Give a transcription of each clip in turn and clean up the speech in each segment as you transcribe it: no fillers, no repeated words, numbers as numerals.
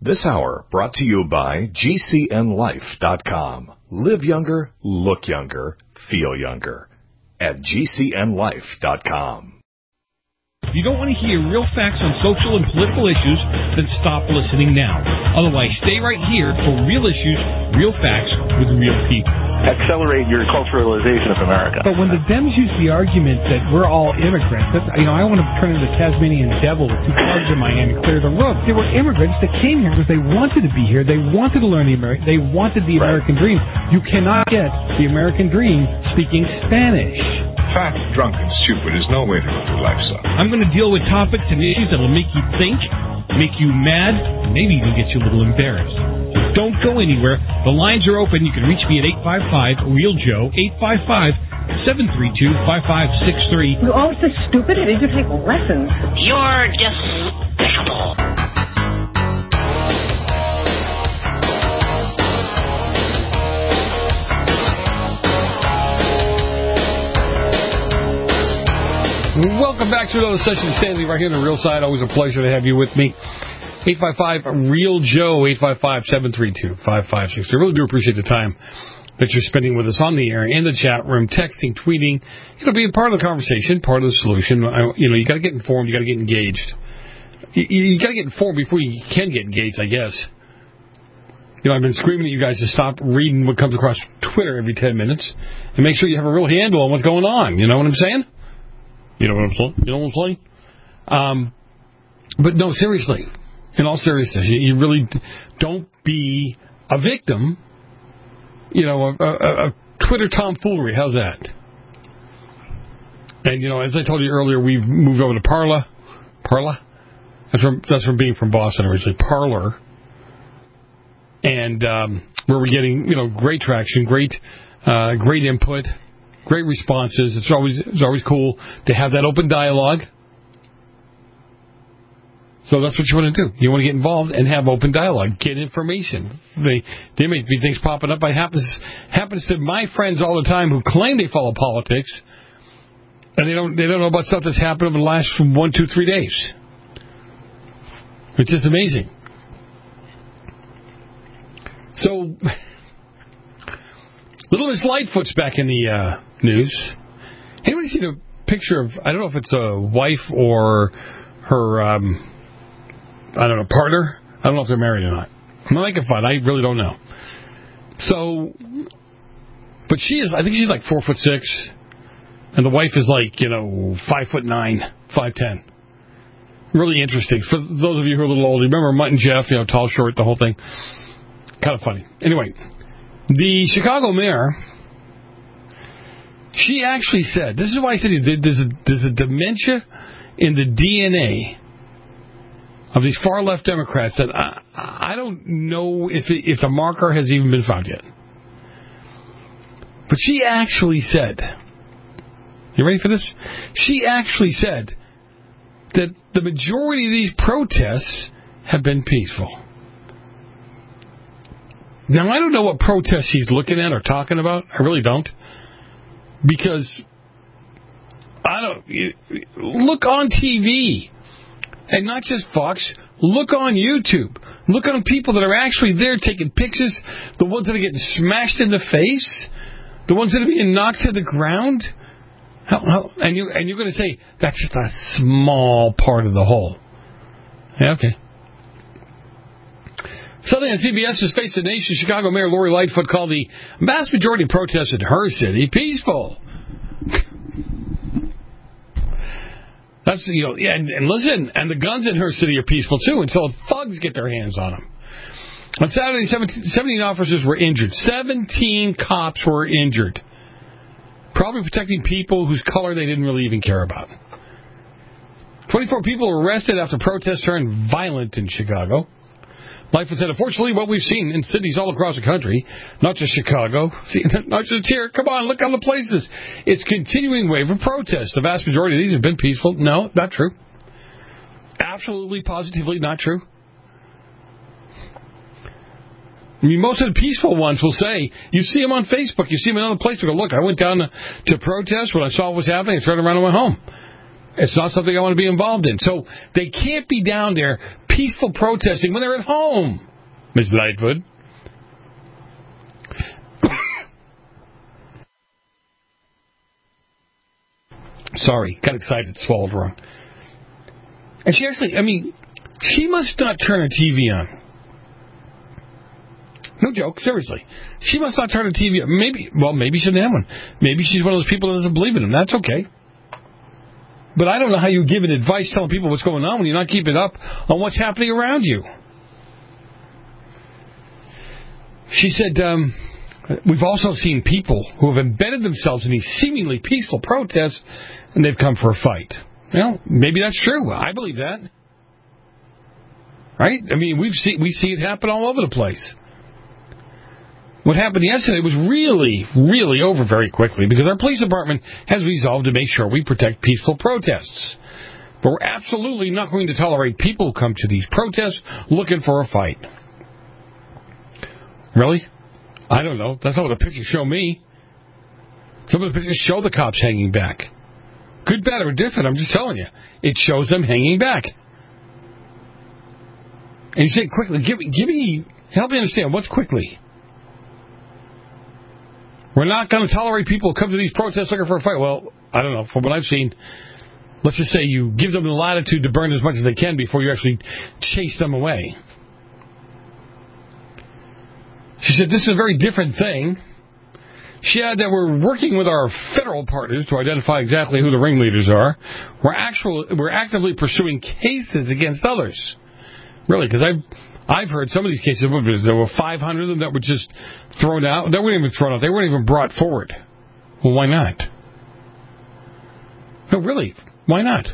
This hour brought to you by GCNLife.com. Live younger, look younger, feel younger. At GCNLife.com. If you don't want to hear real facts on social and political issues, then stop listening now. Otherwise, stay right here for real issues, real facts with real people. Accelerate your culturalization of America. But when the Dems use the argument that we're all immigrants, I want to turn into the Tasmanian devil with two clubs in my hand and clear the road. They were immigrants that came here because they wanted to be here. They wanted to learn they wanted the American dream. You cannot get the American dream speaking Spanish. Fat, drunk, and stupid is no way to go through life, son. I'm going to deal with topics and issues that will make you think, make you mad, maybe even get you a little embarrassed. Don't go anywhere. The lines are open. You can reach me at 855-REAL-JOE, 855-732-5563. You're always so stupid. I need to take lessons. You're despicable. Welcome back to another session of Stanley right here on the Real Side. Always a pleasure to have you with me. 855-REAL-JOE, 855-732-5563. I really do appreciate the time that you're spending with us on the air, in the chat room, texting, tweeting. Being part of the conversation, part of the solution. You got to get informed. You got to get engaged. You got to get informed before you can get engaged, I guess. I've been screaming at you guys to stop reading what comes across Twitter every 10 minutes and make sure you have a real handle on what's going on. You know what I'm saying? You know what I'm saying? But no, seriously, in all seriousness, you really don't be a victim, of Twitter tomfoolery. How's that? And, as I told you earlier, we've moved over to Parler. Parler? That's from being from Boston originally. Parler. And where we're getting, great traction, great input. Great responses. It's always cool to have that open dialogue. So that's what you want to do. You want to get involved and have open dialogue. Get information. There may be things popping up. Happens to my friends all the time who claim they follow politics, and they don't know about stuff that's happened over the last 1, 2, 3 days. It's just amazing. So, Little Miss Lightfoot's back in the news. Anybody seen a picture of, I don't know if it's a wife or her, partner? I don't know if they're married or not. I'm not making fun. I really don't know. So, but I think she's like 4'6", and the wife is like, 5'9", 5'10". Really interesting. For those of you who are a little older, remember Mutt and Jeff, tall, short, the whole thing. Kind of funny. Anyway, the Chicago mayor, she actually said, this is why I said there's a dementia in the DNA of these far-left Democrats that I don't know if the marker has even been found yet. But she actually said, you ready for this? She actually said that the majority of these protests have been peaceful. Now, I don't know what protests she's looking at or talking about. I really don't. Because, look on TV. And not just Fox. Look on YouTube. Look on people that are actually there taking pictures. The ones that are getting smashed in the face. The ones that are being knocked to the ground. And you're going to say, that's just a small part of the whole. Yeah, okay. Something on CBS has faced the nation. Chicago Mayor Lori Lightfoot called the vast majority of protests in her city peaceful. That's, and listen, and the guns in her city are peaceful too until thugs get their hands on them. On Saturday, 17 officers were injured. 17 cops were injured. Probably protecting people whose color they didn't really even care about. 24 people were arrested after protests turned violent in Chicago. Lightfoot said, unfortunately, what we've seen in cities all across the country, not just Chicago, not just here, come on, look other places. It's continuing wave of protests. The vast majority of these have been peaceful. No, not true. Absolutely, positively not true. I mean, most of the peaceful ones will say, you see them on Facebook, you see them in other places, you go, look, I went down to protest when I saw what was happening, I turned around and went home. It's not something I want to be involved in. So they can't be down there peaceful protesting when they're at home, Ms. Lightfoot. Sorry, got excited, swallowed wrong. And she actually, she must not turn her TV on. No joke, seriously. She must not turn her TV on. Maybe she doesn't have one. Maybe she's one of those people that doesn't believe in him. That's okay. But I don't know how you give advice telling people what's going on when you're not keeping up on what's happening around you. She said, we've also seen people who have embedded themselves in these seemingly peaceful protests, and they've come for a fight. Well, maybe that's true. I believe that. Right? We see it happen all over the place. What happened yesterday was really, really over very quickly because our police department has resolved to make sure we protect peaceful protests. But we're absolutely not going to tolerate people who come to these protests looking for a fight. Really? I don't know. That's not what the pictures show me. Some of the pictures show the cops hanging back. Good, bad, or different, I'm just telling you. It shows them hanging back. And you say, quickly, help me understand, what's quickly? We're not going to tolerate people who come to these protests looking for a fight. Well, I don't know. From what I've seen, let's just say you give them the latitude to burn as much as they can before you actually chase them away. She said, this is a very different thing. She added that we're working with our federal partners to identify exactly who the ringleaders are. We're actively pursuing cases against others. Really, because I've heard some of these cases, there were 500 of them that were just thrown out. They weren't even thrown out. They weren't even brought forward. Well, why not? No, really, why not?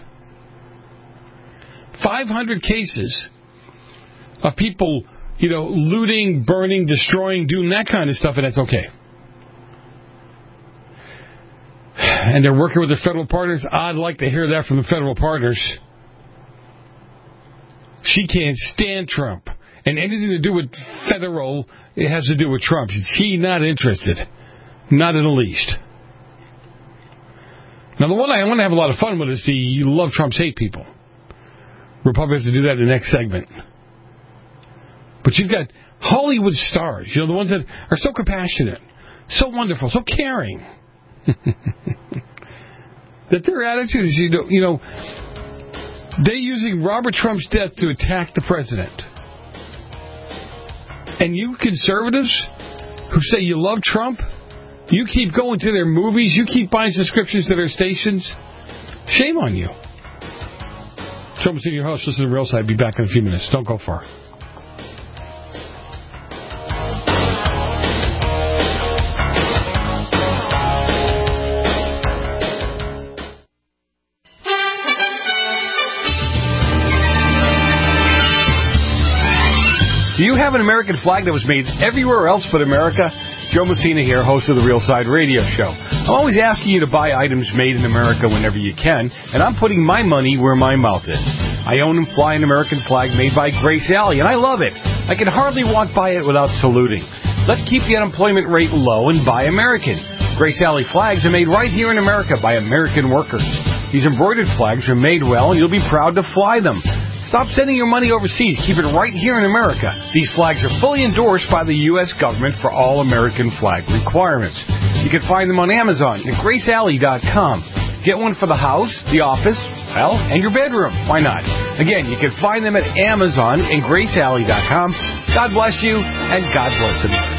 500 cases of people, looting, burning, destroying, doing that kind of stuff, and that's okay. And they're working with their federal partners. I'd like to hear that from the federal partners. She can't stand Trump. And anything to do with federal, it has to do with Trump. She's not interested. Not in the least. Now, the one I want to have a lot of fun with is the love Trump's hate people. We'll probably have to do that in the next segment. But you've got Hollywood stars, the ones that are so compassionate, so wonderful, so caring. That their attitude is, they're using Robert Trump's death to attack the president. And you conservatives who say you love Trump, you keep going to their movies, you keep buying subscriptions to their stations. Shame on you. Trump is in your house. Listen to Real Side. Be back in a few minutes. Don't go far. Do you have an American flag that was made everywhere else but America? Joe Messina here, host of the Real Side Radio Show. I'm always asking you to buy items made in America whenever you can, and I'm putting my money where my mouth is. I own and fly an American flag made by Grace Alley, and I love it. I can hardly walk by it without saluting. Let's keep the unemployment rate low and buy American. Grace Alley flags are made right here in America by American workers. These embroidered flags are made well, and you'll be proud to fly them. Stop sending your money overseas. Keep it right here in America. These flags are fully endorsed by the U.S. government for all American flag requirements. You can find them on Amazon at GraceAlley.com. Get one for the house, the office, and your bedroom. Why not? Again, you can find them at Amazon and GraceAlley.com. God bless you, and God bless America.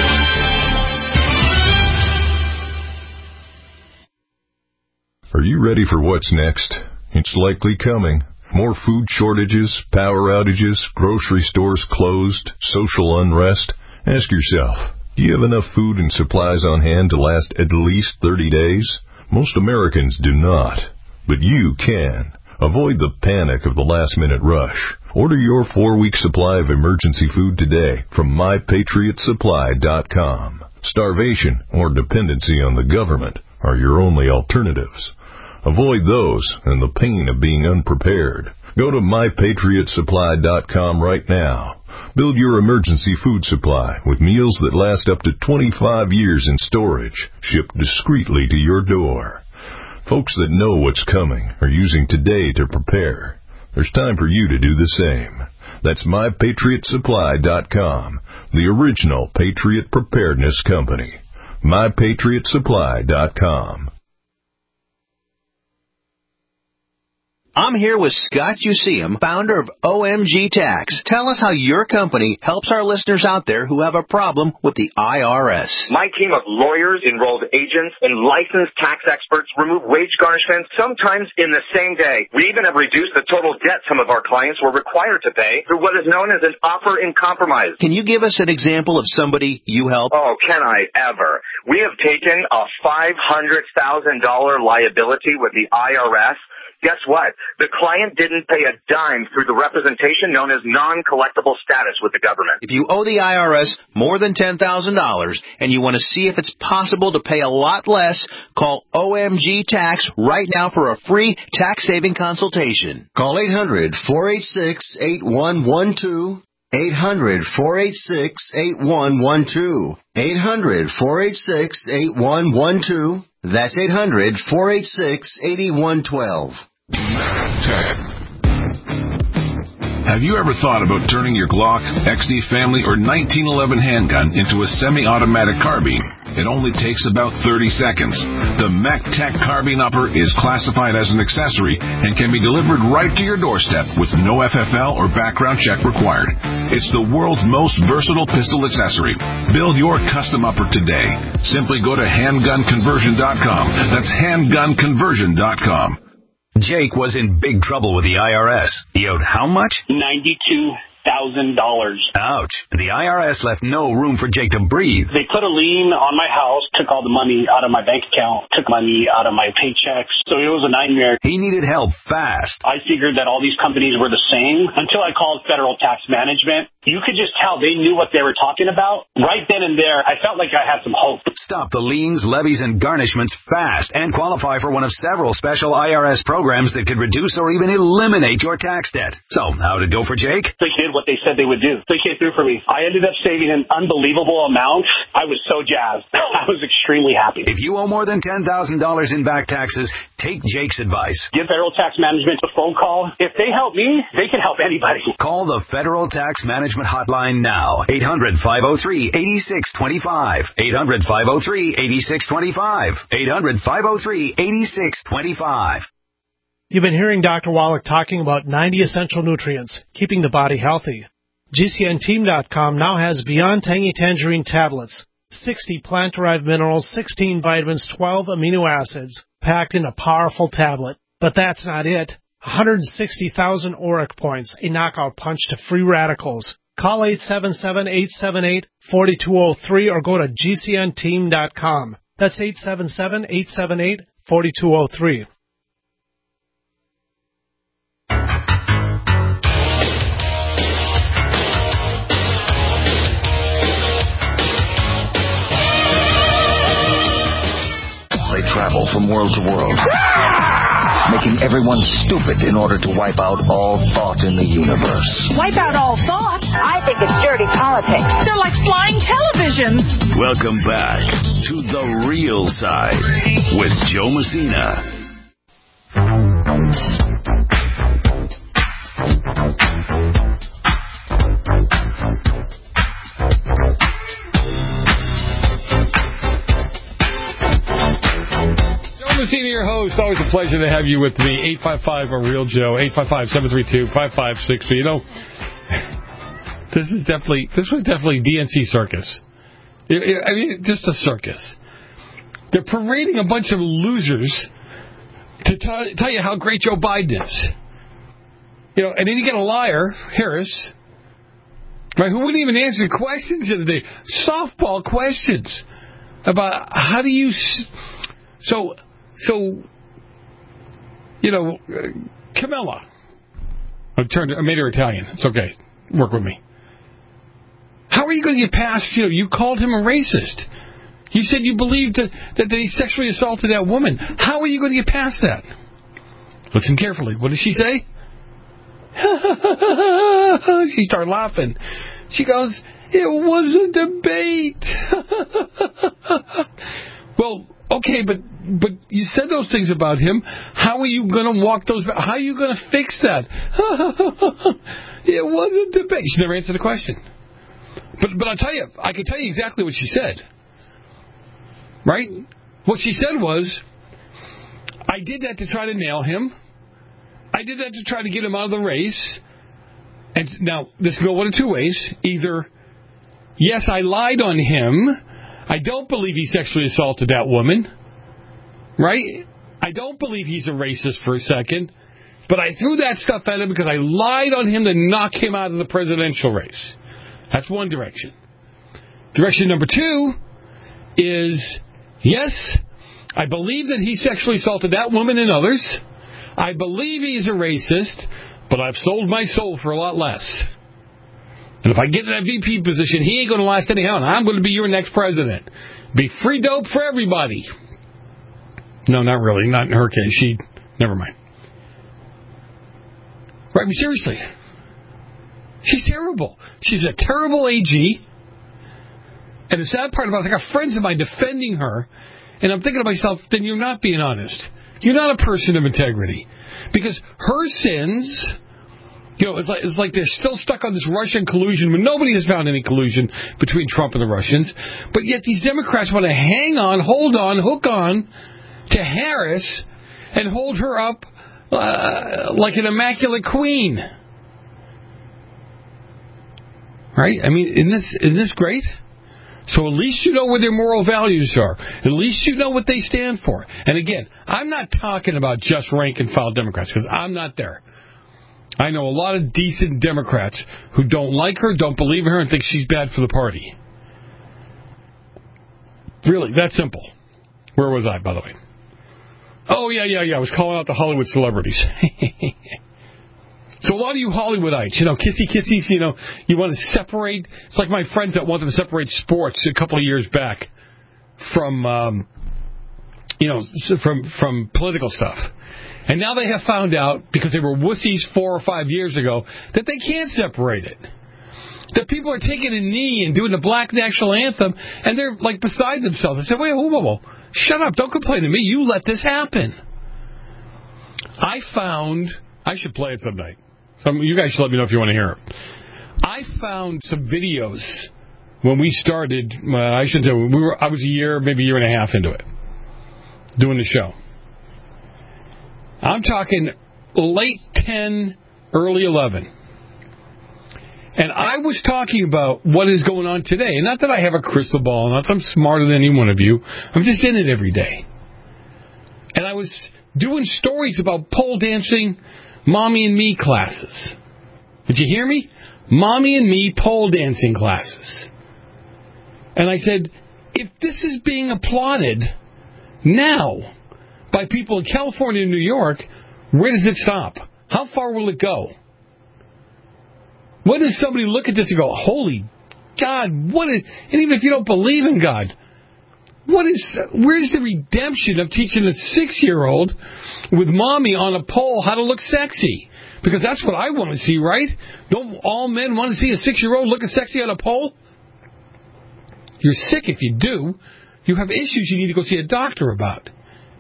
Are you ready for what's next? It's likely coming. More food shortages, power outages, grocery stores closed, social unrest. Ask yourself, do you have enough food and supplies on hand to last at least 30 days? Most Americans do not, but you can. Avoid the panic of the last-minute rush. Order your 4-week supply of emergency food today from MyPatriotSupply.com. Starvation or dependency on the government are your only alternatives. Avoid those and the pain of being unprepared. Go to MyPatriotSupply.com right now. Build your emergency food supply with meals that last up to 25 years in storage, shipped discreetly to your door. Folks that know what's coming are using today to prepare. There's time for you to do the same. That's MyPatriotSupply.com, the original Patriot Preparedness Company. MyPatriotSupply.com. I'm here with Scott Useum, founder of OMG Tax. Tell us how your company helps our listeners out there who have a problem with the IRS. My team of lawyers, enrolled agents, and licensed tax experts remove wage garnishments sometimes in the same day. We even have reduced the total debt some of our clients were required to pay through what is known as an offer in compromise. Can you give us an example of somebody you help? Oh, can I ever? We have taken a $500,000 liability with the IRS. Guess what? The client didn't pay a dime through the representation known as non-collectible status with the government. If you owe the IRS more than $10,000 and you want to see if it's possible to pay a lot less, call OMG Tax right now for a free tax-saving consultation. Call 800-486-8112. 800-486-8112. 800-486-8112. That's 800-486-8112. Have you ever thought about turning your Glock, XD Family, or 1911 handgun into a semi-automatic carbine? It only takes about 30 seconds. The MacTech Carbine Upper is classified as an accessory and can be delivered right to your doorstep with no FFL or background check required. It's the world's most versatile pistol accessory. Build your custom upper today. Simply go to handgunconversion.com. That's handgunconversion.com. Jake was in big trouble with the IRS. He owed how much? $92,000. Ouch. The IRS left no room for Jake to breathe. They put a lien on my house, took all the money out of my bank account, took money out of my paychecks. So it was a nightmare. He needed help fast. I figured that all these companies were the same until I called Federal Tax Management. You could just tell they knew what they were talking about. Right then and there, I felt like I had some hope. Stop the liens, levies, and garnishments fast and qualify for one of several special IRS programs that could reduce or even eliminate your tax debt. So, how did it go for Jake? They did what they said they would do. They came through for me. I ended up saving an unbelievable amount. I was so jazzed. I was extremely happy. If you owe more than $10,000 in back taxes, take Jake's advice. Give Federal Tax Management a phone call. If they help me, they can help anybody. Call the Federal Tax Management hotline now. 800-503-8625. 800-503-8625. 800-503-8625. You've been hearing Dr. Wallach talking about 90 essential nutrients, keeping the body healthy. GCNteam.com now has Beyond Tangy Tangerine tablets, 60 plant-derived minerals, 16 vitamins, 12 amino acids, packed in a powerful tablet. But that's not it. 160,000 ORAC points, a knockout punch to free radicals. Call 877-878-4203 or go to GCNteam.com. That's 877-878-4203. They travel from world to world, making everyone stupid in order to wipe out all thought in the universe. Wipe out all thought? I think it's dirty politics. They're like flying televisions. Welcome back to The Real Side with Joe Messina. Messina, your host. Always a pleasure to have you with me. 855-A-REAL-JOE, 855-732-5563. You know, this was definitely DNC circus. I mean, just a circus. They're parading a bunch of losers to tell you how great Joe Biden is. You know, and then you get a liar, Harris, right, who wouldn't even answer questions of the day. Softball questions about how do you... So, you know, Camilla. I made her Italian. It's okay. Work with me. How are you going to get past, you called him a racist. You said you believed that he sexually assaulted that woman. How are you going to get past that? Listen carefully. What did she say? She started laughing. She goes, it was a debate. Well, Okay, but you said those things about him. How are you going to walk those back? How are you going to fix that? It wasn't debate. She never answered the question. But I'll tell you, I can tell you exactly what she said. Right? What she said was, I did that to try to nail him. I did that to try to get him out of the race. And now, this can go one of two ways. Either, yes, I lied on him. I don't believe he sexually assaulted that woman. Right? I don't believe he's a racist for a second. But I threw that stuff at him because I lied on him to knock him out of the presidential race. That's one direction. Direction number two is, yes, I believe that he sexually assaulted that woman and others. I believe he's a racist, but I've sold my soul for a lot less. And if I get in that VP position, he ain't going to last anyhow, and I'm going to be your next president. Be free dope for everybody. No, not really. Not in her case. Never mind. Right, but seriously. She's terrible. She's a terrible AG. And the sad part about it, I got friends of mine defending her, and I'm thinking to myself, then you're not being honest. You're not a person of integrity. Because her sins, it's like they're still stuck on this Russian collusion when nobody has found any collusion between Trump and the Russians. But yet these Democrats want to hang on, hold on, hook on to Harris and hold her up like an immaculate queen. Right? I mean, isn't this great? So at least you know where their moral values are. At least you know what they stand for. And again, I'm not talking about just rank and file Democrats, because I'm not there. I know a lot of decent Democrats who don't like her, don't believe in her, and think she's bad for the party. Really, that simple. Where was I, by the way? Oh, yeah. I was calling out the Hollywood celebrities. So a lot of you Hollywoodites, kissy-kissies, you want to separate. It's like my friends that wanted to separate sports a couple of years back from, from political stuff. And now they have found out, because they were wussies 4 or 5 years ago, that they can't separate it. That people are taking a knee and doing the black national anthem, and they're, like, beside themselves. I said, wait, whoa. Shut up. Don't complain to me. You let this happen. I should play it some night. You guys should let me know if you want to hear it. I found some videos when we started. I was maybe a year and a half into it, doing the show. I'm talking late 10, early 11. And I was talking about what is going on today. And not that I have a crystal ball, not that I'm smarter than any one of you. I'm just in it every day. And I was doing stories about pole dancing, Mommy and Me classes. Did you hear me? Mommy and Me pole dancing classes. And I said, if this is being applauded now by people in California and New York, where does it stop? How far will it go? When does somebody look at this and go, holy God, and even if you don't believe in God, where's the redemption of teaching a 6-year-old with Mommy on a pole how to look sexy? Because that's what I want to see, right? Don't all men want to see a 6-year-old looking sexy on a pole? You're sick if you do. You have issues you need to go see a doctor about.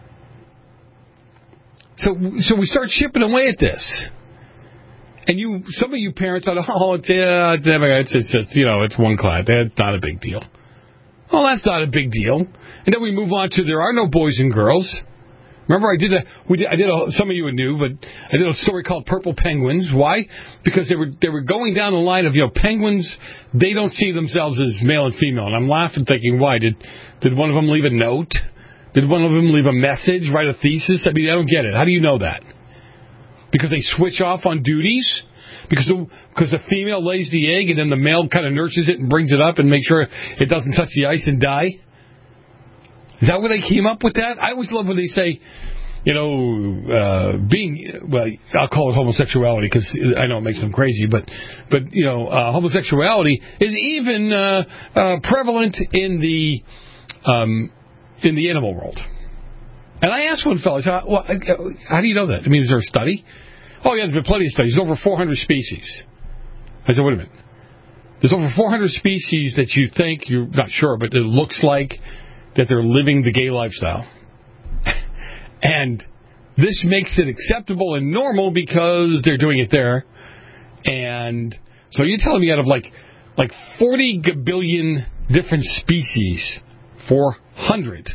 So we start chipping away at this. And some of you parents are, it's one class. That's not a big deal. Oh, that's not a big deal. And then we move on to there are no boys and girls. Remember, some of you knew, but I did a story called Purple Penguins. Why? Because they were going down the line of, penguins, they don't see themselves as male and female. And I'm laughing thinking, why? Did one of them leave a note? Did one of them leave a message, write a thesis? I mean, I don't get it. How do you know that? Because they switch off on duties? Because the female lays the egg and then the male kind of nurses it and brings it up and makes sure it doesn't touch the ice and die? Is that where they came up with that? I always love when they say, I'll call it homosexuality because I know it makes them crazy, but homosexuality is even prevalent in the animal world. And I asked one fellow, how do you know that? I mean, is there a study? Oh, yeah, there's been plenty of studies. There's over 400 species. I said, wait a minute. There's over 400 species that you think, you're not sure, but it looks like that they're living the gay lifestyle. And this makes it acceptable and normal because they're doing it there. And so you're telling me out of like 40 gabillion different species, 400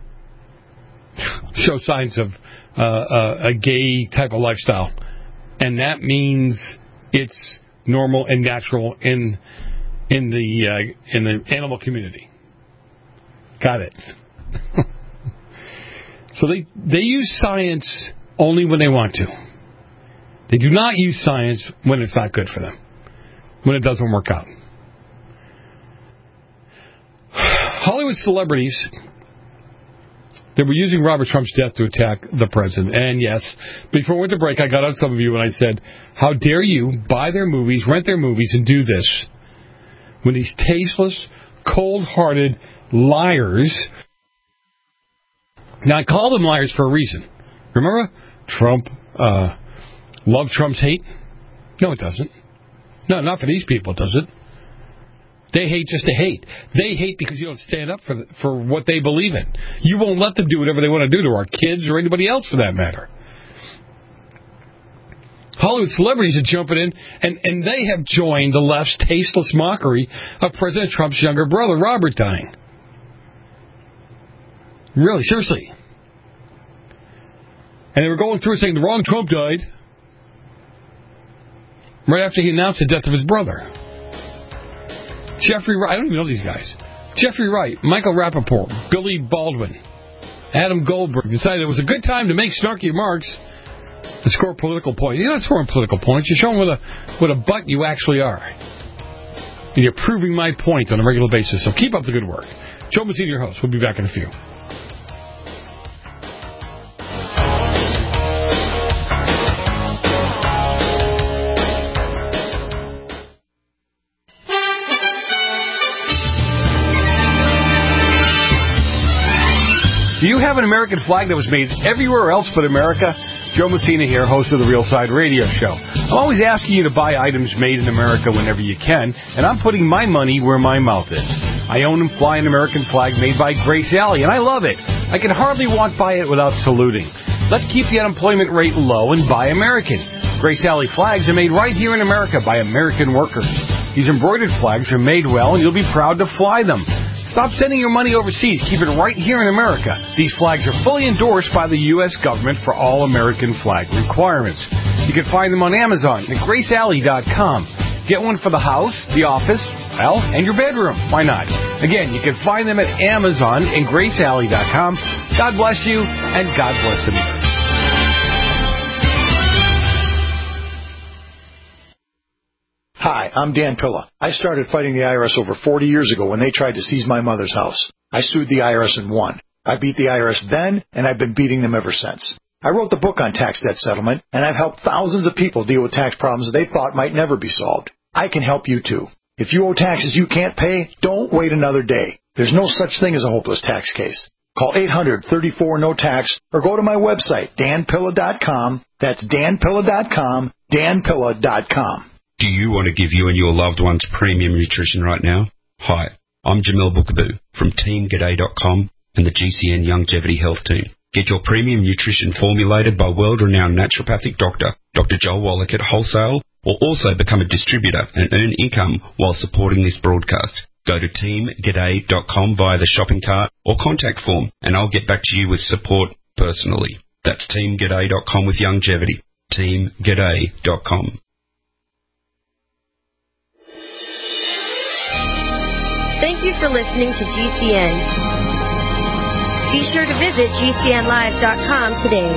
show signs of a gay type of lifestyle. And that means it's normal and natural in the animal community. Got it. So they use science only when they want to. They do not use science when it's not good for them, when it doesn't work out. Hollywood celebrities, they were using Robert Trump's death to attack the president. And yes, before we went to break, I got on some of you and I said, how dare you buy their movies, rent their movies, and do this when these tasteless, cold-hearted liars... Now, I call them liars for a reason. Remember? Trump, love Trump's hate? No, it doesn't. No, not for these people, does it? They hate just to hate. They hate because you don't stand up for what they believe in. You won't let them do whatever they want to do to our kids or anybody else for that matter. Hollywood celebrities are jumping in, and they have joined the left's tasteless mockery of President Trump's younger brother, Robert, dying. Really, seriously. And they were going through saying the wrong Trump died right after he announced the death of his brother. Jeffrey Wright, I don't even know these guys. Jeffrey Wright, Michael Rappaport, Billy Baldwin, Adam Goldberg decided it was a good time to make snarky remarks and score political points. You're not scoring political points. You're showing what a butt you actually are. And you're proving my point on a regular basis. So keep up the good work. Joe Messina, your host. We'll be back in a few. Do you have an American flag that was made everywhere else but America? Joe Messina here, host of the Real Side Radio Show. I'm always asking you to buy items made in America whenever you can, and I'm putting my money where my mouth is. I own and fly an American flag made by Grace Alley, and I love it. I can hardly walk by it without saluting. Let's keep the unemployment rate low and buy American. Grace Alley flags are made right here in America by American workers. These embroidered flags are made well, and you'll be proud to fly them. Stop sending your money overseas. Keep it right here in America. These flags are fully endorsed by the U.S. government for all American flag requirements. You can find them on Amazon at GraceAlley.com. Get one for the house, the office, well, and your bedroom. Why not? Again, you can find them at Amazon and GraceAlley.com. God bless you, and God bless America. Hi, I'm Dan Pilla. I started fighting the IRS over 40 years ago when they tried to seize my mother's house. I sued the IRS and won. I beat the IRS then, and I've been beating them ever since. I wrote the book on tax debt settlement, and I've helped thousands of people deal with tax problems they thought might never be solved. I can help you too. If you owe taxes you can't pay, don't wait another day. There's no such thing as a hopeless tax case. Call 800-34-NO-TAX or go to my website, danpilla.com. That's danpilla.com, danpilla.com. Do you want to give you and your loved ones premium nutrition right now? Hi, I'm Jamel Bookaboo from TeamGaday.com and the GCN Longevity Health Team. Get your premium nutrition formulated by world-renowned naturopathic doctor, Dr. Joel Wallach at Wholesale, or also become a distributor and earn income while supporting this broadcast. Go to TeamGaday.com via the shopping cart or contact form, and I'll get back to you with support personally. That's TeamGaday.com with longevity. TeamGaday.com. Thank you for listening to GCN. Be sure to visit GCNlive.com today.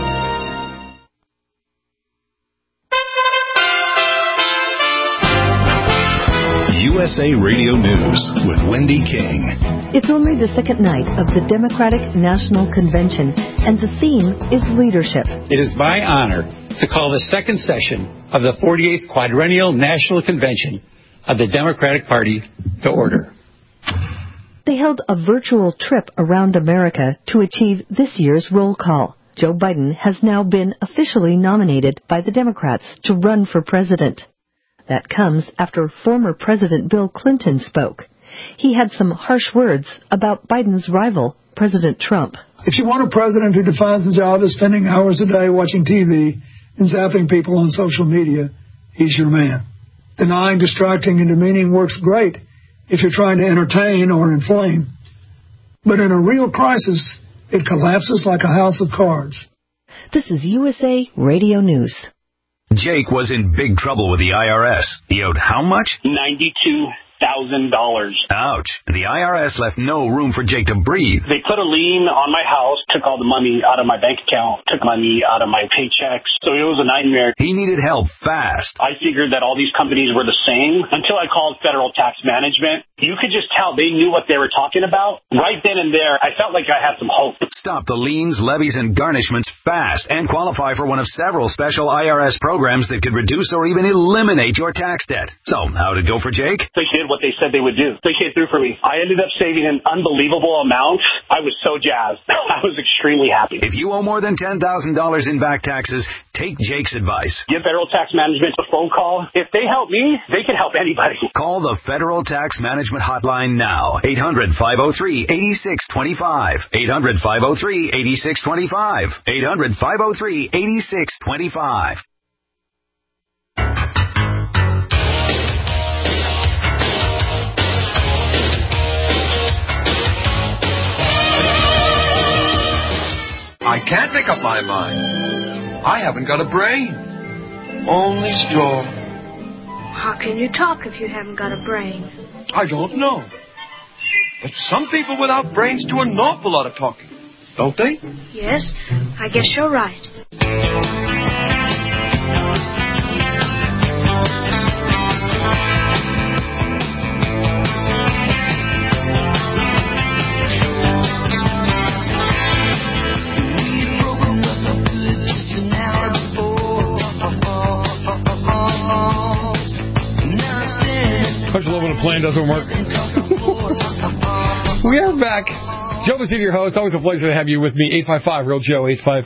USA Radio News with Wendy King. It's only the second night of the Democratic National Convention, and the theme is leadership. It is my honor to call the second session of the 48th Quadrennial National Convention of the Democratic Party to order. They held a virtual trip around America to achieve this year's roll call. Joe Biden has now been officially nominated by the Democrats to run for president. That comes after former President Bill Clinton spoke. He had some harsh words about Biden's rival, President Trump. If you want a president who defines the job as spending hours a day watching TV and zapping people on social media, he's your man. Denying, distracting, and demeaning works great if you're trying to entertain or inflame. But in a real crisis, it collapses like a house of cards. This is USA Radio News. Jake was in big trouble with the IRS. He owed how much? $92,000. Ouch. The IRS left no room for Jake to breathe. They put a lien on my house, took all the money out of my bank account, took money out of my paychecks. So it was a nightmare. He needed help fast. I figured that all these companies were the same until I called Federal Tax Management. You could just tell they knew what they were talking about. Right then and there, I felt like I had some hope. Stop the liens, levies, and garnishments fast and qualify for one of several special IRS programs that could reduce or even eliminate your tax debt. So, how'd it go for Jake? They did what they said they would do. They came through for me. I ended up saving an unbelievable amount. I was so jazzed. I was extremely happy. If you owe more than $10,000 in back taxes, take Jake's advice. Give Federal Tax Management a phone call. If they help me, they can help anybody. Call the Federal Tax Management Hotline now. 800-503-8625. 800-503-8625. 800-503-8625. I can't make up my mind. I haven't got a brain. Only straw. How can you talk if you haven't got a brain? I don't know. But some people without brains do an awful lot of talking, don't they? Yes, I guess you're right. Don't you love when a plan doesn't work? We are back. Joe Messina, your host. Always a pleasure to have you with me. 855-REAL-JOE,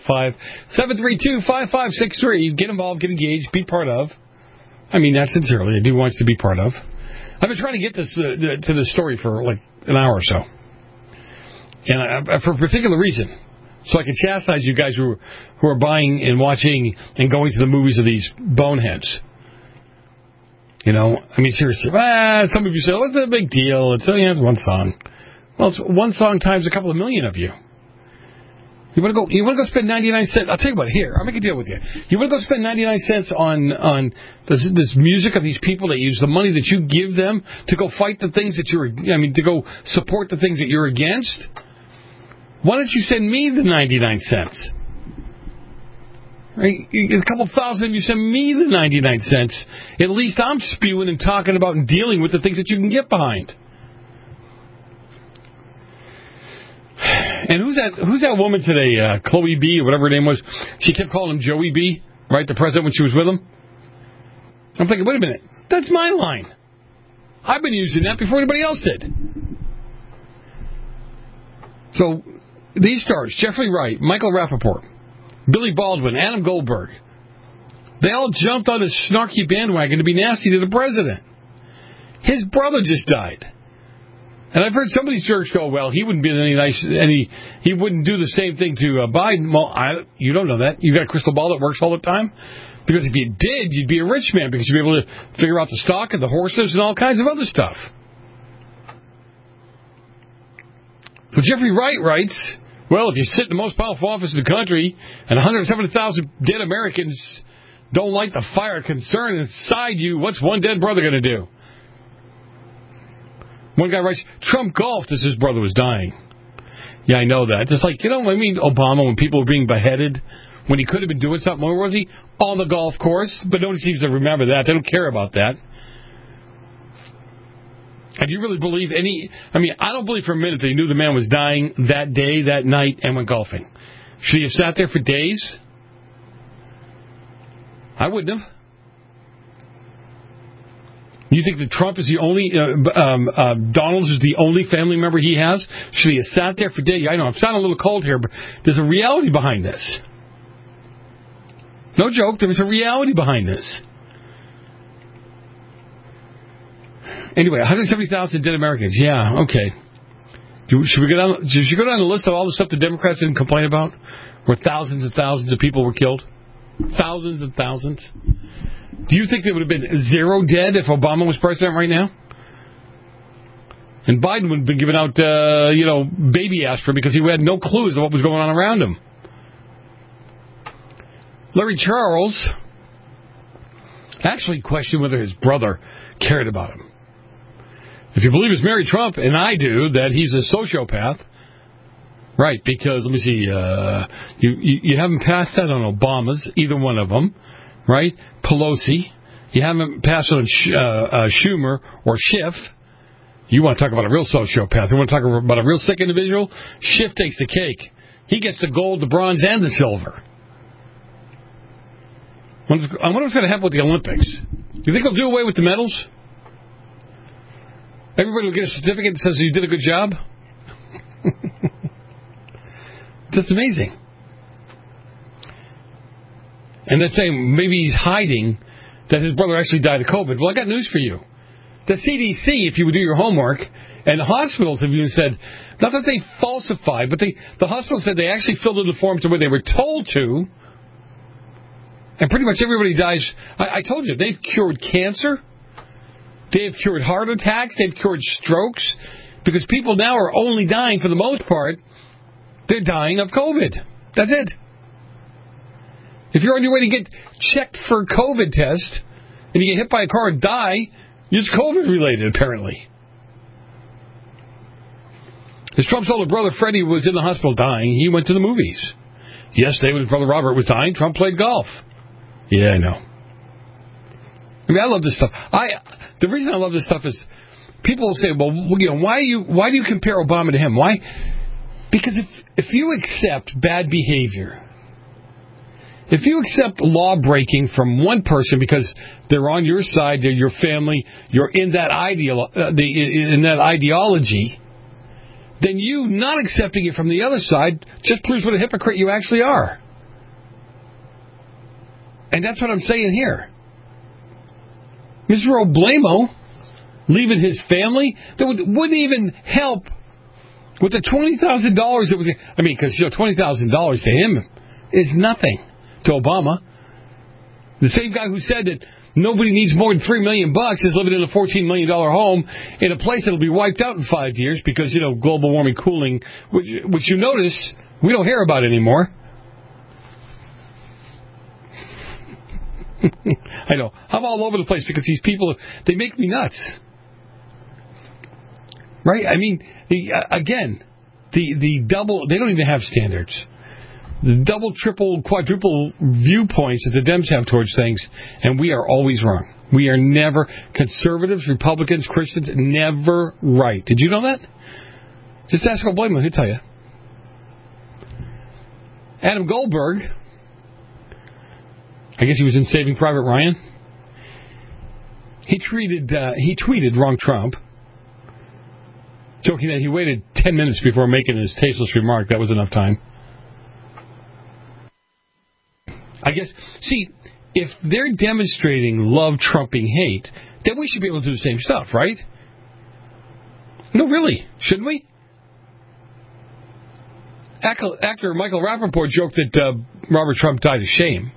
855-732-5563. Get involved, get engaged, be part of. I mean that sincerely. I do want you to be part of. I've been trying to get this to the story for like an hour or so. And for a particular reason. So I can chastise you guys who are buying and watching and going to the movies of these boneheads. You know, I mean, seriously. Some of you say, what's the big deal? It's one song. Well, it's one song times a couple of million of you. You want to go spend 99 cents? I'll tell you what, here, I'll make a deal with you. You want to go spend 99 cents on this music of these people that use the money that you give them to go fight the things that to go support the things that you're against? Why don't you send me the 99 cents? Right? A couple thousand, you send me the 99 cents. At least I'm spewing and talking about and dealing with the things that you can get behind. And who's that woman today? Chloe B. or whatever her name was. She kept calling him Joey B. Right, the president when she was with him. I'm thinking, wait a minute, that's my line. I've been using that before anybody else did. So these stars: Jeffrey Wright, Michael Rappaport, Billy Baldwin, Adam Goldberg, they all jumped on his snarky bandwagon to be nasty to the president. His brother just died. And I've heard somebody's church go, well, he wouldn't be he wouldn't do the same thing to Biden. Well, you don't know that. You got a crystal ball that works all the time? Because if you did, you'd be a rich man because you'd be able to figure out the stock and the horses and all kinds of other stuff. So Jeffrey Wright writes, well, if you sit in the most powerful office in the country and 170,000 dead Americans don't light the fire of concern inside you, what's one dead brother going to do? One guy writes, Trump golfed as his brother was dying. Yeah, I know that. Just like, Obama, when people were being beheaded, when he could have been doing something, where was he? On the golf course. But nobody seems to remember that. They don't care about that. And do you really believe I don't believe for a minute that he knew the man was dying that day, that night, and went golfing. Should he have sat there for days? I wouldn't have. You think that Trump is the only, Donald is the only family member he has? Should he have sat there for days? I know, I'm sounding a little cold here, but there's a reality behind this. No joke, there was a reality behind this. Anyway, 170,000 dead Americans. Yeah, okay. Should we go down the list of all the stuff the Democrats didn't complain about? Where thousands and thousands of people were killed? Thousands and thousands. Do you think there would have been 0 dead if Obama was president right now? And Biden would have been giving out, baby aspirin because he had no clues of what was going on around him. Larry Charles actually questioned whether his brother cared about him. If you believe it's Mary Trump, and I do, that he's a sociopath, right, because, let me see, you haven't passed that on Obama's, either one of them, right? Pelosi. You haven't passed it on Schumer or Schiff. You want to talk about a real sociopath. You want to talk about a real sick individual? Schiff takes the cake. He gets the gold, the bronze, and the silver. I wonder what's going to happen with the Olympics. You think they'll do away with the medals? Everybody will get a certificate that says you did a good job? That's amazing. And they're saying maybe he's hiding that his brother actually died of COVID. Well, I got news for you. The CDC, if you would do your homework, and the hospitals have even said, not that they falsified, but the hospital said they actually filled in the forms the way they were told to, and pretty much everybody dies. I told you, they've cured cancer. They've cured heart attacks. They've cured strokes. Because people now are only dying, for the most part, they're dying of COVID. That's it. If you're on your way to get checked for a COVID test, and you get hit by a car and die, it's COVID-related, apparently. As Trump's older brother, Freddie, was in the hospital dying, he went to the movies. Yesterday, when his brother Robert was dying, Trump played golf. Yeah, I know. I mean, I love this stuff. The reason I love this stuff is people will say, well, why do you compare Obama to him? Why? Because if you accept bad behavior, if you accept law breaking from one person because they're on your side, they're your family, you're in that ideology, then you not accepting it from the other side just proves what a hypocrite you actually are. And that's what I'm saying here. Mr. Oblamo leaving his family, that wouldn't even help with the $20,000 that was... I mean, because $20,000 to him is nothing to Obama. The same guy who said that nobody needs more than $3 million is living in a $14 million home in a place that will be wiped out in 5 years because, global warming, cooling, which you notice we don't hear about anymore. I know. I'm all over the place because these people, they make me nuts. Right? I mean, again, the double, they don't even have standards. The double, triple, quadruple viewpoints that the Dems have towards things, and we are always wrong. We are never, conservatives, Republicans, Christians, never right. Did you know that? Just ask Oblamo, he'll tell you. Adam Goldberg, I guess he was in Saving Private Ryan. He tweeted wrong Trump, joking that he waited 10 minutes before making his tasteless remark. That was enough time. I guess, see, if they're demonstrating love trumping hate, then we should be able to do the same stuff, right? No, really, shouldn't we? Actor Michael Rappaport joked that Robert Trump died of shame.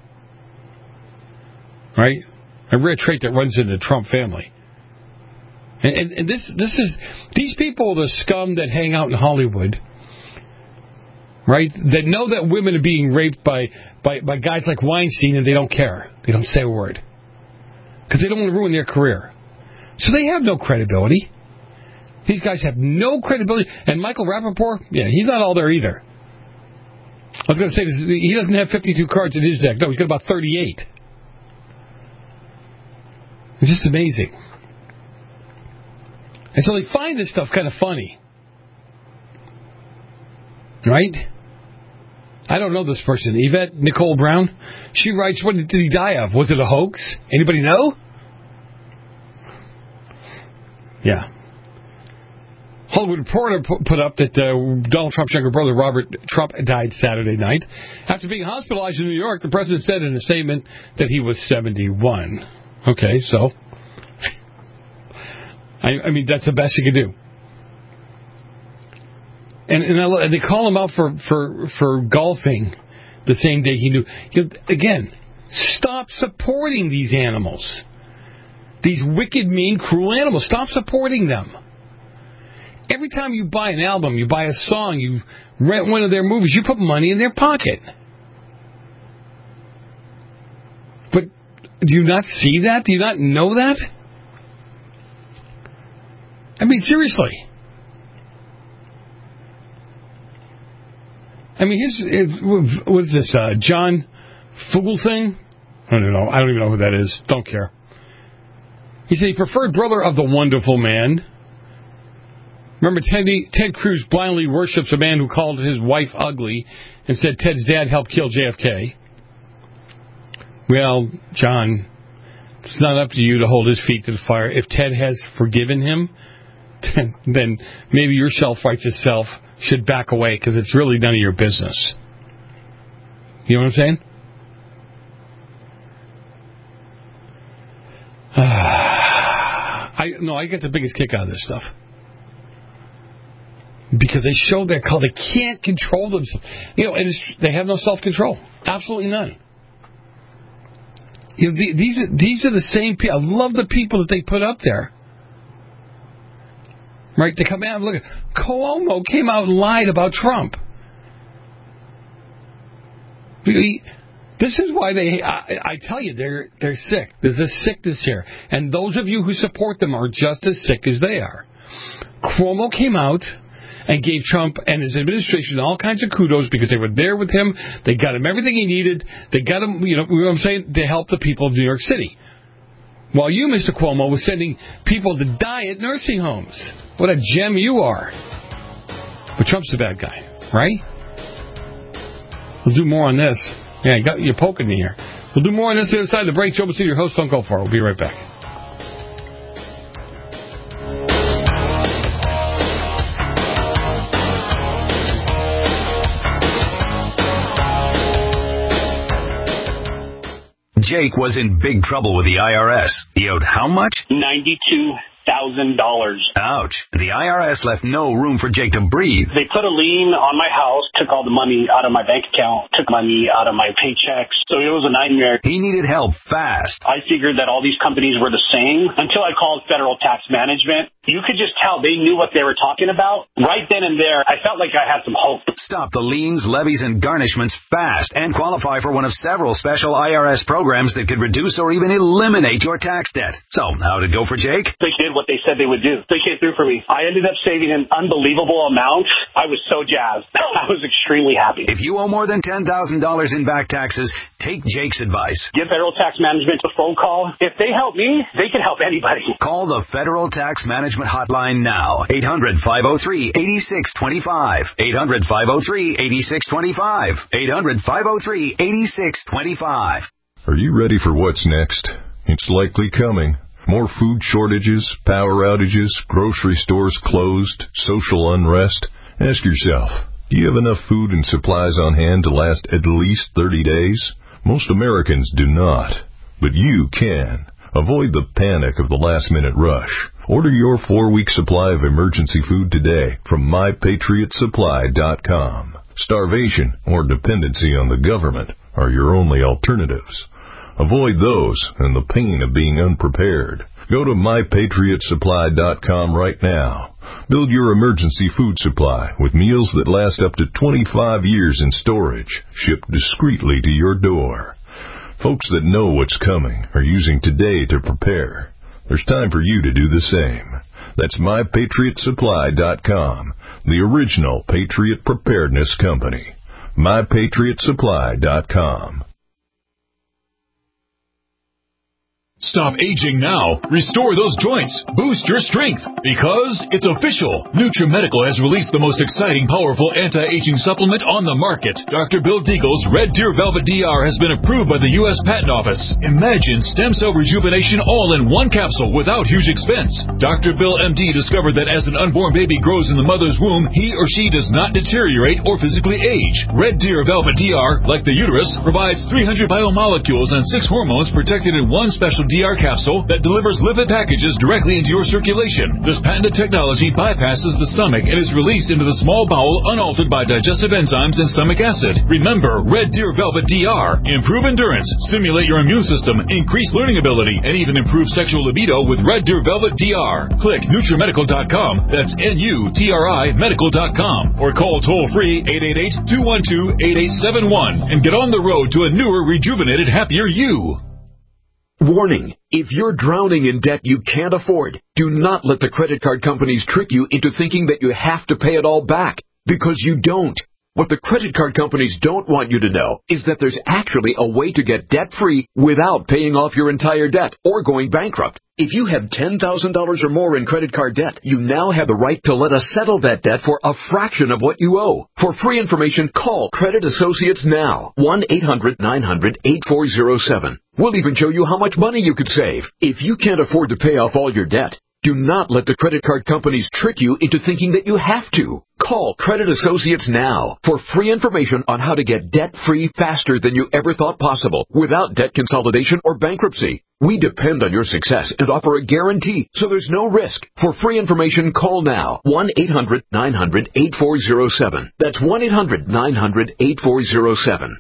Right? A rare trait that runs in the Trump family. And this is, these people, the scum that hang out in Hollywood, right, that know that women are being raped by guys like Weinstein, and they don't care. They don't say a word. Because they don't want to ruin their career. So they have no credibility. These guys have no credibility. And Michael Rappaport, he's not all there either. I was going to say this, he doesn't have 52 cards in his deck. No, he's got about 38. It's just amazing. And so they find this stuff kind of funny. Right? I don't know this person. Yvette Nicole Brown. She writes, what did he die of? Was it a hoax? Anybody know? Yeah. Hollywood Reporter put up that Donald Trump's younger brother, Robert Trump, died Saturday night. After being hospitalized in New York, the president said in a statement that he was 71. Okay, so... I mean, that's the best you can do. And they call him out for golfing the same day he knew. Again, stop supporting these animals. These wicked, mean, cruel animals. Stop supporting them. Every time you buy an album, you buy a song, you rent one of their movies, you put money in their pocket. But do you not see that? Do you not know that? I mean, seriously. I mean, what's this, John Fugelsang? I don't know. I don't even know who that is. Don't care. He's a preferred brother of the wonderful man. Remember, Ted Cruz blindly worships a man who called his wife ugly and said Ted's dad helped kill JFK. Well, John, it's not up to you to hold his feet to the fire. If Ted has forgiven him, then maybe your self-righteous self should back away because it's really none of your business. You know what I'm saying? I get the biggest kick out of this stuff. Because they show their color. They can't control themselves. And they have no self-control. Absolutely none. These are the same people. I love the people that they put up there. Right? They come out and look. Cuomo came out and lied about Trump. This is why I tell you, they're sick. There's a sickness here. And those of you who support them are just as sick as they are. Cuomo came out and gave Trump and his administration all kinds of kudos because they were there with him. They got him everything he needed. They got him, what I'm saying, to help the people of New York City. While you, Mr. Cuomo, was sending people to die at nursing homes. What a gem you are. But Trump's the bad guy, right? We'll do more on this. Yeah, you're poking me here. We'll do more on this the other side of the break. Joe Messina, your host. Don't go far. We'll be right back. Jake was in big trouble with the IRS. He owed how much? $92,000. Ouch. The IRS left no room for Jake to breathe. They put a lien on my house, took all the money out of my bank account, took money out of my paychecks. So it was a nightmare. He needed help fast. I figured that all these companies were the same until I called Federal Tax Management. You could just tell they knew what they were talking about. Right then and there, I felt like I had some hope. Stop the liens, levies, and garnishments fast and qualify for one of several special IRS programs that could reduce or even eliminate your tax debt. So, how did it go for Jake? They did what they said they would do. They came through for me. I ended up saving an unbelievable amount. I was so jazzed. I was extremely happy. If you owe more than $10,000 in back taxes, take Jake's advice. Give Federal Tax Management a phone call. If they help me, they can help anybody. Call the Federal Tax Management hotline now. 800-503-8625. 800-503-8625. 800-503-8625. Are you ready for what's next? It's likely coming. More food shortages, power outages, grocery stores closed, social unrest. Ask yourself, do you have enough food and supplies on hand to last at least 30 days? Most Americans do not, but you can. Avoid the panic of the last-minute rush. Order your 4-week supply of emergency food today from MyPatriotSupply.com. Starvation or dependency on the government are your only alternatives. Avoid those and the pain of being unprepared. Go to MyPatriotSupply.com right now. Build your emergency food supply with meals that last up to 25 years in storage, shipped discreetly to your door. Folks that know what's coming are using today to prepare. There's time for you to do the same. That's MyPatriotSupply.com, the original Patriot Preparedness Company. MyPatriotSupply.com. Stop aging now. Restore those joints. Boost your strength. Because it's official. NutriMedical has released the most exciting, powerful anti-aging supplement on the market. Dr. Bill Deagle's Red Deer Velvet DR has been approved by the U.S. Patent Office. Imagine stem cell rejuvenation all in one capsule without huge expense. Dr. Bill MD discovered that as an unborn baby grows in the mother's womb, he or she does not deteriorate or physically age. Red Deer Velvet DR, like the uterus, provides 300 biomolecules and 6 hormones protected in one special DR capsule that delivers lipid packages directly into your circulation. This patented technology bypasses the stomach and is released into the small bowel unaltered by digestive enzymes and stomach acid. Remember, Red Deer Velvet DR. Improve endurance, stimulate your immune system, increase learning ability, and even improve sexual libido with Red Deer Velvet DR. Click NutriMedical.com. That's NUTRI Medical.com. Or call toll-free 888-212-8871 and get on the road to a newer, rejuvenated, happier you. Warning, if you're drowning in debt you can't afford, do not let the credit card companies trick you into thinking that you have to pay it all back, because you don't. What the credit card companies don't want you to know is that there's actually a way to get debt-free without paying off your entire debt or going bankrupt. If you have $10,000 or more in credit card debt, you now have the right to let us settle that debt for a fraction of what you owe. For free information, call Credit Associates now. 1-800-900-8407. We'll even show you how much money you could save. If you can't afford to pay off all your debt, do not let the credit card companies trick you into thinking that you have to. Call Credit Associates now for free information on how to get debt-free faster than you ever thought possible without debt consolidation or bankruptcy. We depend on your success and offer a guarantee, so there's no risk. For free information, call now. 1-800-900-8407. That's 1-800-900-8407.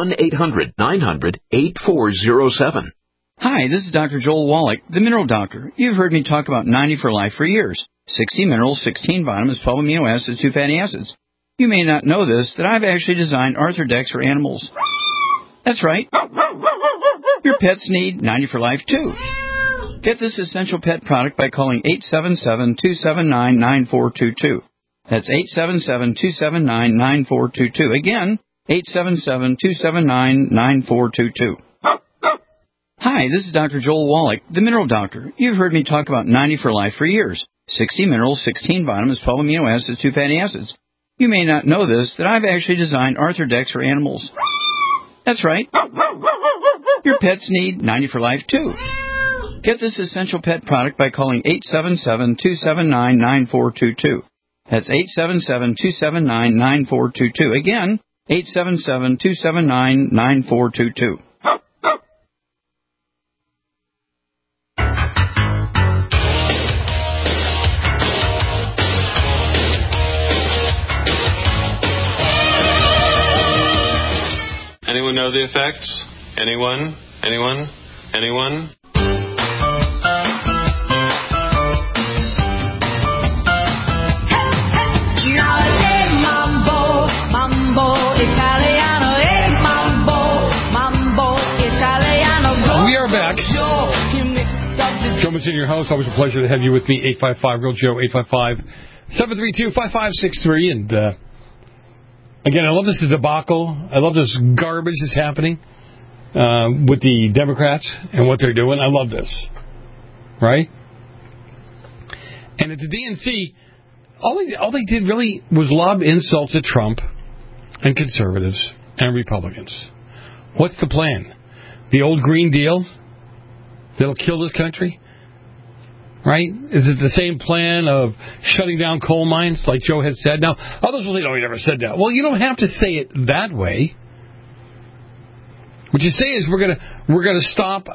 1-800-900-8407. Hi, this is Dr. Joel Wallach, the Mineral Doctor. You've heard me talk about 90 for Life for years. 60 minerals, 16 vitamins, 12 amino acids, 2 fatty acids. You may not know this, that I've actually designed Arthrodex for animals. That's right. Your pets need 90 for Life, too. Get this essential pet product by calling 877-279-9422. That's 877-279-9422. Again, 877-279-9422. Hi, this is Dr. Joel Wallach, the Mineral Doctor. You've heard me talk about 90 for Life for years. 60 minerals, 16 vitamins, 12 amino acids, 2 fatty acids. You may not know this, that I've actually designed Arthrodex for animals. That's right. Your pets need 90 for Life, too. Get this essential pet product by calling 877-279-9422. That's 877-279-9422. Again, 877-279-9422. Anyone know the effects? Anyone? Anyone? Anyone? We are back. Joe Mazzini, your host. Always a pleasure to have you with me. 855-REAL-JOE, 855-732-5563. And again, I love this debacle. I love this garbage that's happening with the Democrats and what they're doing. I love this. Right? And at the DNC, all they did really was lob insults at Trump and conservatives and Republicans. What's the plan? The old Green Deal that'll kill this country? Right? Is it the same plan of shutting down coal mines, like Joe had said? Now, others will say, no, he never said that. Well, you don't have to say it that way. What you say is we're gonna stop,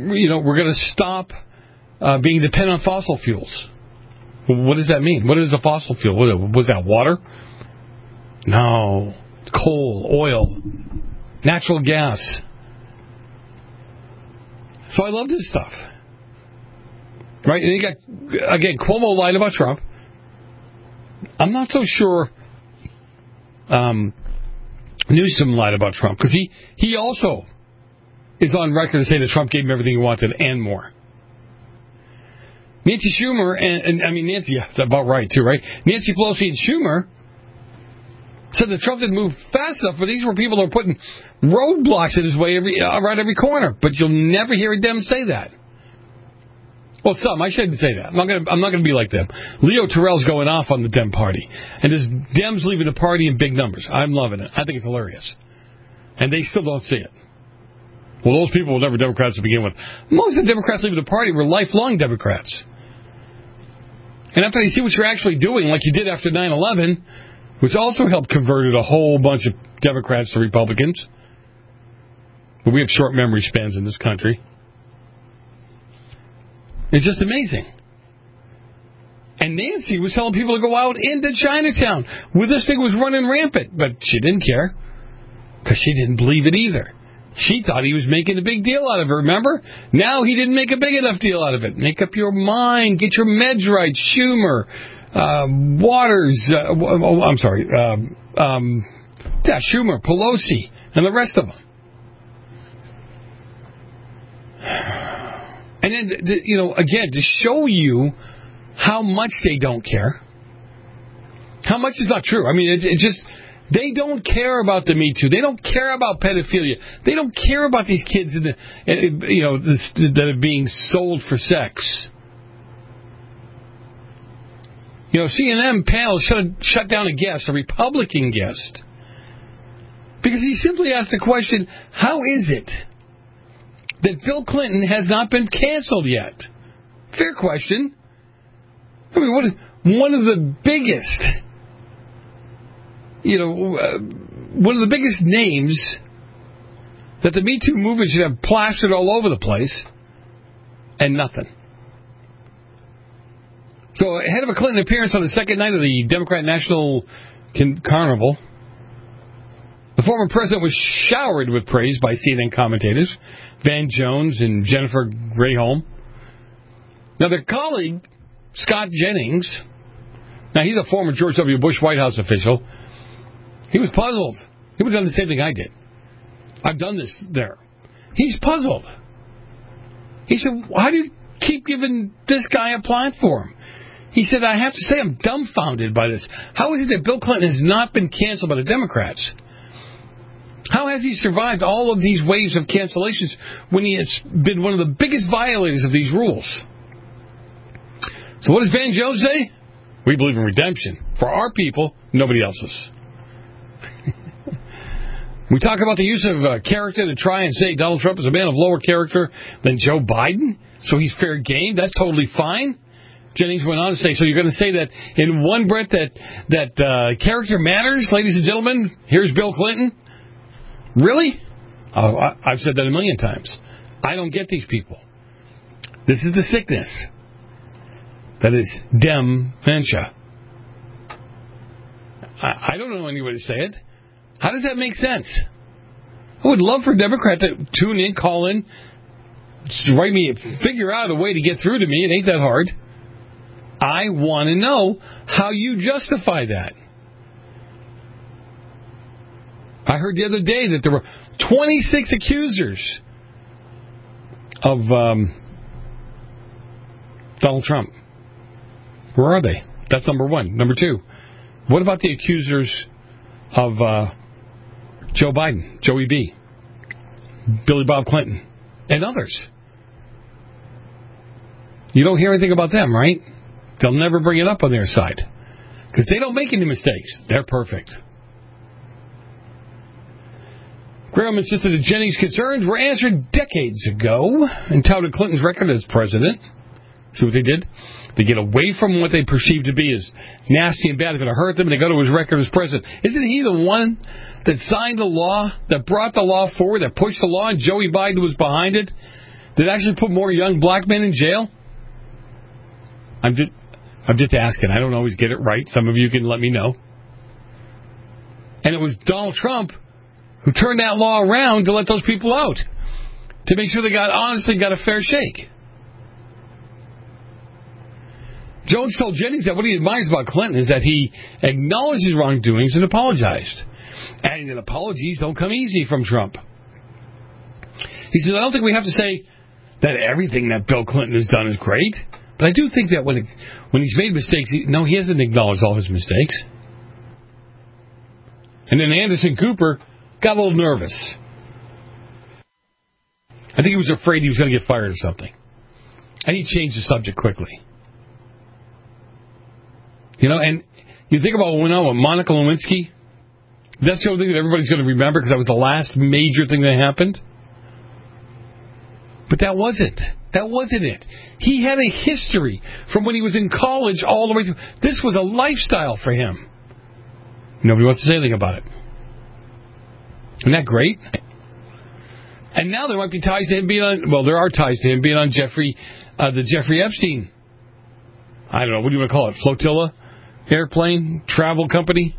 being dependent on fossil fuels. Well, what does that mean? What is a fossil fuel? Was that water? No. Coal, oil, natural gas. So I love this stuff. Right? And you got, again, Cuomo lied about Trump. I'm not so sure Newsom lied about Trump, because he also is on record saying that Trump gave him everything he wanted and more. Nancy Schumer, Nancy, that's about right, too, right? Nancy Pelosi and Schumer said that Trump didn't move fast enough, but these were people that were putting roadblocks in his way around every corner. But you'll never hear them say that. Well, some. I shouldn't say that. I'm not going to be like them. Leo Terrell's going off on the Dem Party, and there's Dems leaving the party in big numbers. I'm loving it. I think it's hilarious, and they still don't see it. Well, those people were never Democrats to begin with. Most of the Democrats leaving the party were lifelong Democrats, and after they see what you're actually doing, like you did after 9/11, which also helped converted a whole bunch of Democrats to Republicans, but we have short memory spans in this country. It's just amazing. And Nancy was telling people to go out into Chinatown where this thing was running rampant. But she didn't care because she didn't believe it either. She thought he was making a big deal out of it, remember? Now he didn't make a big enough deal out of it. Make up your mind. Get your meds right. Schumer, Waters, Schumer, Pelosi, and the rest of them. And then, again, to show you how much they don't care. How much is not true. I mean, it just, they don't care about the Me Too. They don't care about pedophilia. They don't care about these kids that are being sold for sex. CNN panel shut down a guest, a Republican guest, because he simply asked the question, how is it that Bill Clinton has not been canceled yet? Fair question. I mean, one of the biggest, one of the biggest names that the Me Too movement should have plastered all over the place, and nothing. So ahead of a Clinton appearance on the second night of the Democrat National Carnival, the former president was showered with praise by CNN commentators, Van Jones and Jennifer Granholm. Now, their colleague, Scott Jennings, now he's a former George W. Bush White House official. He was puzzled. He would have done the same thing I did. I've done this there. He's puzzled. He said, how do you keep giving this guy a platform? He said, I have to say I'm dumbfounded by this. How is it that Bill Clinton has not been canceled by the Democrats? How has he survived all of these waves of cancellations when he has been one of the biggest violators of these rules? So what does Van Jones say? We believe in redemption. For our people, nobody else's. We talk about the use of character to try and say Donald Trump is a man of lower character than Joe Biden, so he's fair game. That's totally fine. Jennings went on to say, so you're going to say that in one breath that character matters, ladies and gentlemen? Here's Bill Clinton. Really? Oh, I've said that a million times. I don't get these people. This is the sickness. That is dementia. I don't know anybody to say it. How does that make sense? I would love for a Democrat to tune in, call in, write me, figure out a way to get through to me. It ain't that hard. I want to know how you justify that. I heard the other day that there were 26 accusers of Donald Trump. Where are they? That's number one. Number two, what about the accusers of Joe Biden, Joey B., Billy Bob Clinton, and others? You don't hear anything about them, right? They'll never bring it up on their side because they don't make any mistakes. They're perfect. Graham insisted that Jennings' concerns were answered decades ago and touted Clinton's record as president. See what they did? They get away from what they perceive to be as nasty and bad. It's going to hurt them, and they go to his record as president. Isn't he the one that signed the law, that brought the law forward, that pushed the law, and Joey Biden was behind it, that actually put more young black men in jail? I'm just asking. I don't always get it right. Some of you can let me know. And it was Donald Trump who turned that law around to let those people out, to make sure they honestly got a fair shake. Jones told Jennings that what he admires about Clinton is that he acknowledged his wrongdoings and apologized. Adding that apologies don't come easy from Trump. He says, I don't think we have to say that everything that Bill Clinton has done is great, but I do think that when he's made mistakes, he hasn't acknowledged all his mistakes. And then Anderson Cooper got a little nervous. I think he was afraid he was going to get fired or something. And he changed the subject quickly. And you think about Monica Lewinsky. That's the only thing that everybody's going to remember because that was the last major thing that happened. But that wasn't it. He had a history from when he was in college all the way through. This was a lifestyle for him. Nobody wants to say anything about it. Isn't that great? And now there might be ties to him being on, there are ties to him being on Jeffrey the Jeffrey Epstein, I don't know, what do you want to call it, flotilla, airplane, travel company.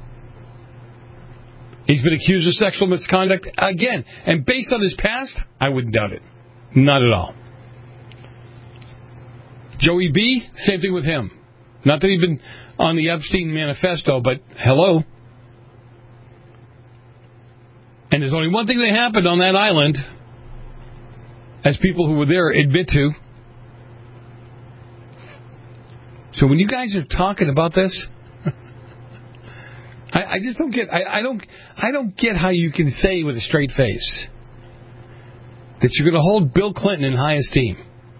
He's been accused of sexual misconduct again. And based on his past, I wouldn't doubt it. Not at all. Joey B., same thing with him. Not that he'd been on the Epstein manifesto, but hello. And there's only one thing that happened on that island, as people who were there admit to. So when you guys are talking about this, I just don't get. I don't get how you can say with a straight face that you're going to hold Bill Clinton in high esteem,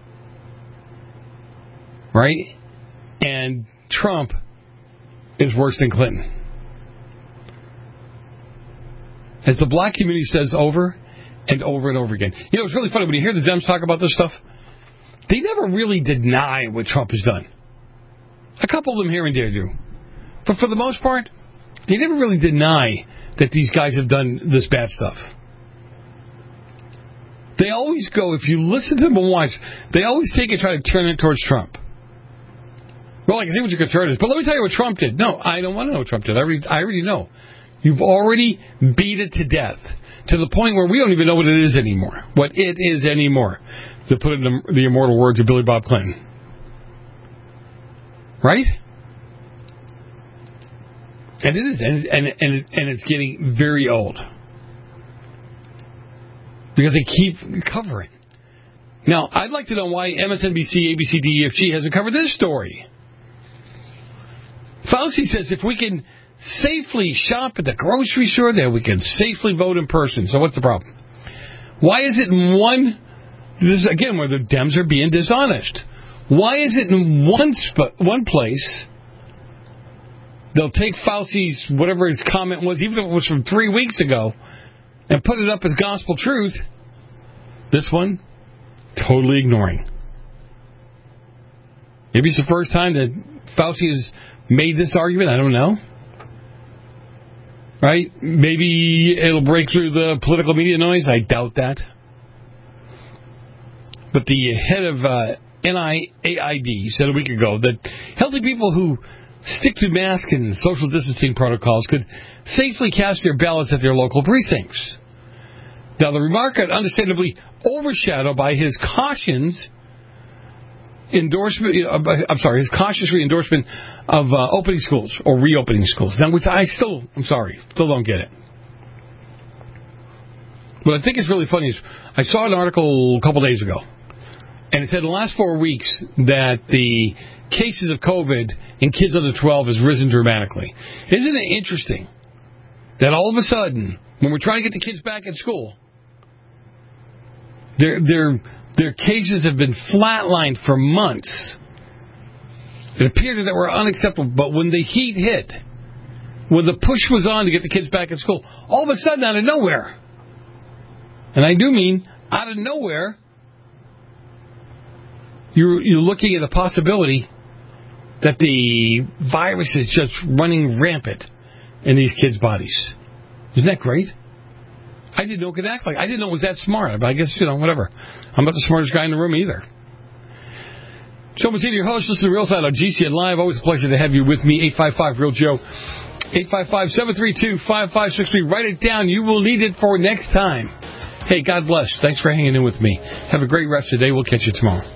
right? And Trump is worse than Clinton. As the black community says over and over and over again. You know, it's really funny when you hear the Dems talk about this stuff. They never really deny what Trump has done. A couple of them here and there do, but for the most part, they never really deny that these guys have done this bad stuff. They always go, if you listen to them and watch, they always take and try to turn it towards Trump. Well, I can see what your concern is, but let me tell you what Trump did. No, I don't want to know what Trump did. I already know. You've already beat it to death, to the point where we don't even know what it is anymore. To put it in the immortal words of Billy Bob Clinton. Right? And it is, and it's getting very old. Because they keep covering. Now, I'd like to know why MSNBC, ABC, DEFG hasn't covered this story. Fauci says if we can safely shop at the grocery store, then we can safely vote in person. So what's the problem? Why is it in this is, again, where the Dems are being dishonest. Why is it in one place... They'll take Fauci's, whatever his comment was, even if it was from 3 weeks ago, and put it up as gospel truth. This one, totally ignoring. Maybe it's the first time that Fauci has made this argument. I don't know. Right? Maybe it'll break through the political media noise. I doubt that. But the head of NIAID said a week ago that healthy people who stick to mask and social distancing protocols could safely cast their ballots at their local precincts. Now, the remark got understandably overshadowed by his cautious reendorsement of opening schools or reopening schools. Now, which still don't get it. What I think is really funny is I saw an article a couple days ago, and it said in the last 4 weeks that the cases of COVID in kids under 12 has risen dramatically. Isn't it interesting that all of a sudden, when we're trying to get the kids back in school, their cases have been flatlined for months. It appeared that they were unacceptable, but when the heat hit, when the push was on to get the kids back in school, all of a sudden, out of nowhere, and I do mean out of nowhere, you're looking at a possibility that the virus is just running rampant in these kids' bodies. Isn't that great? I didn't know it could act like. I didn't know it was that smart. But I guess, whatever. I'm not the smartest guy in the room either. Joe Mazzini, your host. Listen to Real Side on GCN Live. Always a pleasure to have you with me. 855-REAL-JOE. 855-732-5563. Write it down. You will need it for next time. Hey, God bless. Thanks for hanging in with me. Have a great rest of the day. We'll catch you tomorrow.